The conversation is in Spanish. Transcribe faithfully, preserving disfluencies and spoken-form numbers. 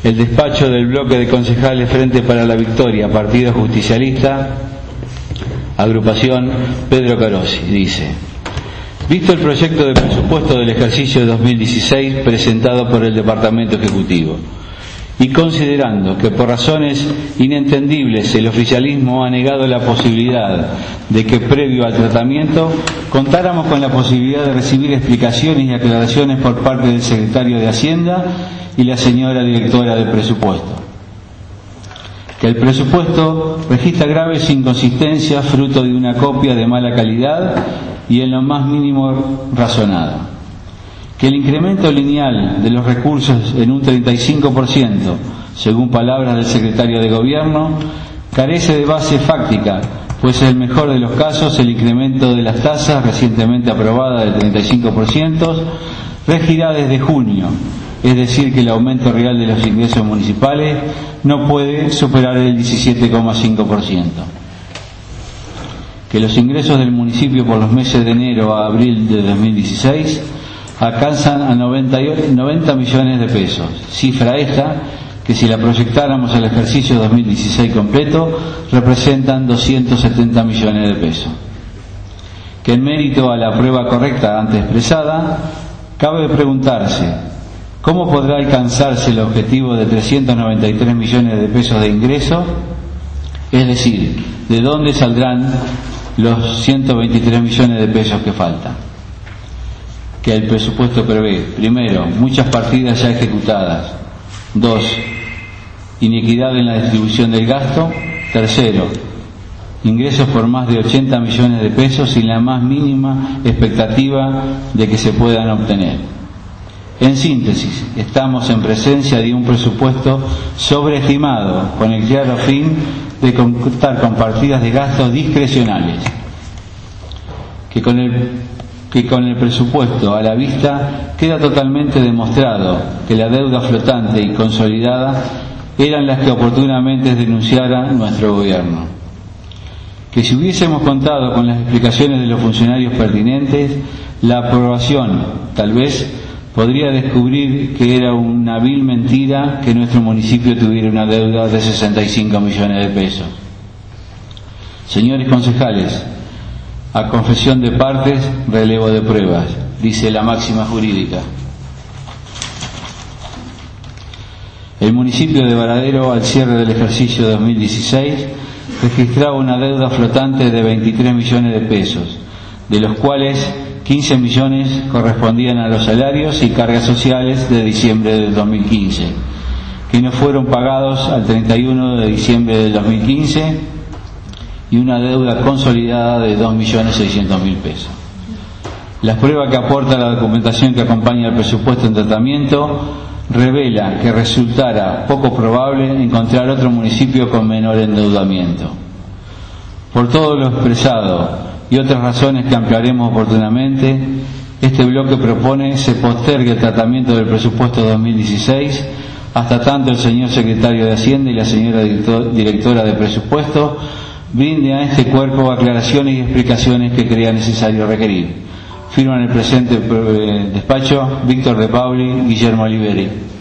El despacho del bloque de concejales Frente para la Victoria, Partido Justicialista, Agrupación Pedro Carosi, dice: visto el proyecto de presupuesto del ejercicio dos mil dieciséis presentado por el Departamento Ejecutivo, y considerando que por razones inentendibles el oficialismo ha negado la posibilidad de que previo al tratamiento contáramos con la posibilidad de recibir explicaciones y aclaraciones por parte del secretario de Hacienda y la señora directora del presupuesto, que el presupuesto registra graves inconsistencias fruto de una copia de mala calidad y en lo más mínimo razonada, que el incremento lineal de los recursos en un treinta y cinco por ciento, según palabras del secretario de Gobierno, carece de base fáctica, pues en el mejor de los casos el incremento de las tasas recientemente aprobada del treinta y cinco por ciento regirá desde junio, es decir que el aumento real de los ingresos municipales no puede superar el diecisiete coma cinco por ciento. Que los ingresos del municipio por los meses de enero a abril de dos mil dieciséis alcanzan a noventa millones de pesos, cifra esta que si la proyectáramos al ejercicio dos mil dieciséis completo representan doscientos setenta millones de pesos. Que en mérito a la prueba correcta antes expresada, cabe preguntarse ¿cómo podrá alcanzarse el objetivo de trescientos noventa y tres millones de pesos de ingreso? Es decir, ¿de dónde saldrán los ciento veintitrés millones de pesos que faltan? Que el presupuesto prevé, primero, muchas partidas ya ejecutadas; dos, inequidad en la distribución del gasto; tercero, ingresos por más de ochenta millones de pesos sin la más mínima expectativa de que se puedan obtener. En síntesis, estamos en presencia de un presupuesto sobreestimado con el claro fin de contar con partidas de gastos discrecionales, que con el que con el presupuesto a la vista queda totalmente demostrado que la deuda flotante y consolidada eran las que oportunamente denunciara nuestro gobierno. Que si hubiésemos contado con las explicaciones de los funcionarios pertinentes, la aprobación, tal vez, podría descubrir que era una vil mentira que nuestro municipio tuviera una deuda de sesenta y cinco millones de pesos. Señores concejales, a confesión de partes, relevo de pruebas, dice la máxima jurídica. El municipio de Varadero, al cierre del ejercicio dos mil dieciséis, registraba una deuda flotante de veintitrés millones de pesos, de los cuales quince millones correspondían a los salarios y cargas sociales de diciembre del dos mil quince, que no fueron pagados al treinta y uno de diciembre del dos mil quince, y una deuda consolidada de dos millones seiscientos mil pesos. La prueba que aporta la documentación que acompaña el presupuesto en tratamiento revela que resultara poco probable encontrar otro municipio con menor endeudamiento. Por todo lo expresado y otras razones que ampliaremos oportunamente, este bloque propone se postergue el tratamiento del presupuesto dos mil dieciséis hasta tanto el señor secretario de Hacienda y la señora directora de presupuesto brinde a este cuerpo aclaraciones y explicaciones que crea necesario requerir. Firman el presente despacho Víctor de Pauli, Guillermo Oliveri.